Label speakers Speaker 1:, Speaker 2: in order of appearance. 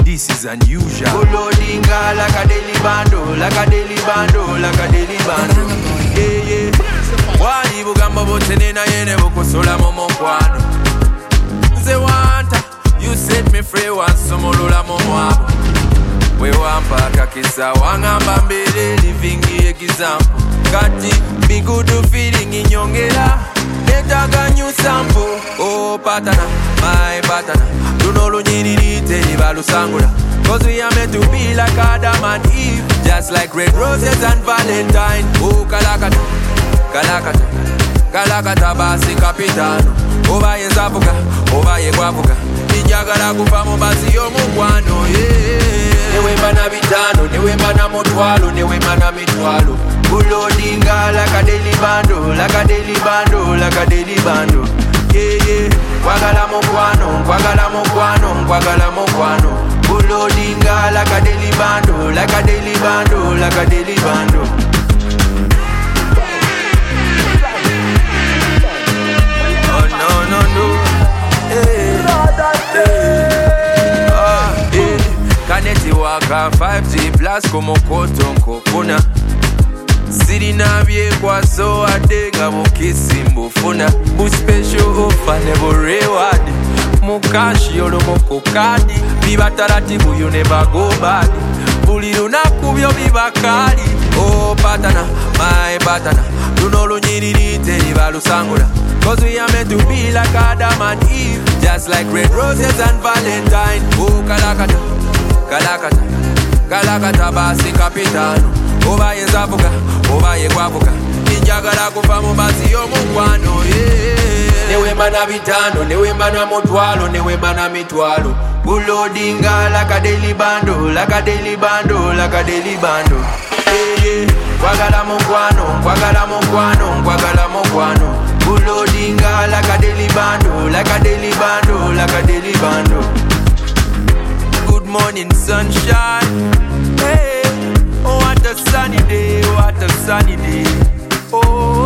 Speaker 1: this is unusual.
Speaker 2: Bulodinga like a daily bando, like a daily bando, like a daily bando. Yeah, yeah. Wali bugamba botene na yene bukusola momo kwano. Nze wanta, you set me free once somolola momo. We wampa kakisa wangamba mbele living example. Kati be good feeling inyongera. Netaga new sample. Oh patana, my patana. Tunolu nyirite ibalusangula. Cause we are meant to be like Adam and Eve. Just like red roses and Valentine. Oh kalakata, kalakata, kalakata basi kapitano. Oba ye zavuga, oba ye gwavuga. Njagala kufa mu basi y'omukwano, yeah. Newemba na bitano, newemba na mutwalo, newemba na mitwalo. Bulodinga like a daily bando, like a daily bando, like a daily bando. Yeah, yeah. Kwagala mokwano, kwagala mokwano, kwagala mokwano. Bulodinga like a daily bando, like a daily bando, like a daily bando. Oh no, no, no. Hey, hey. Ah, hey. Kaneti waka 5G plus como kotonko kuna. Sirina bye kwaso ade nga mukisi mbufuna. Bu special offer nebo reward. Mukashi yolo moko kadi. Biba taratibu you never go bad. Buli lunaku byo bibakali. Oh patana, my patana. Tunolu nyirite ibalusangula. Cause we are meant to be like Adam and Eve. Just like red roses and Valentine. Oh kalakata, kalakata, kalakata basi kapitano. Oba ye zavuga, oba ye gwavuga. Njagala kufa mu basi y'omukwano, yeah. Newemba na bitano, newemba na mutwalo, newemba na mitwalo. Bulodinga like a daily bando, like a daily bando, like a daily bando. Yeah, yeah. Kwagala mokwano, kwagala mokwano, kwagala mokwano. Bulodinga like a daily bando, like a daily bando, like a daily bando. Good morning sunshine, hey. Oh what a sunny day, what a sunny day. Oh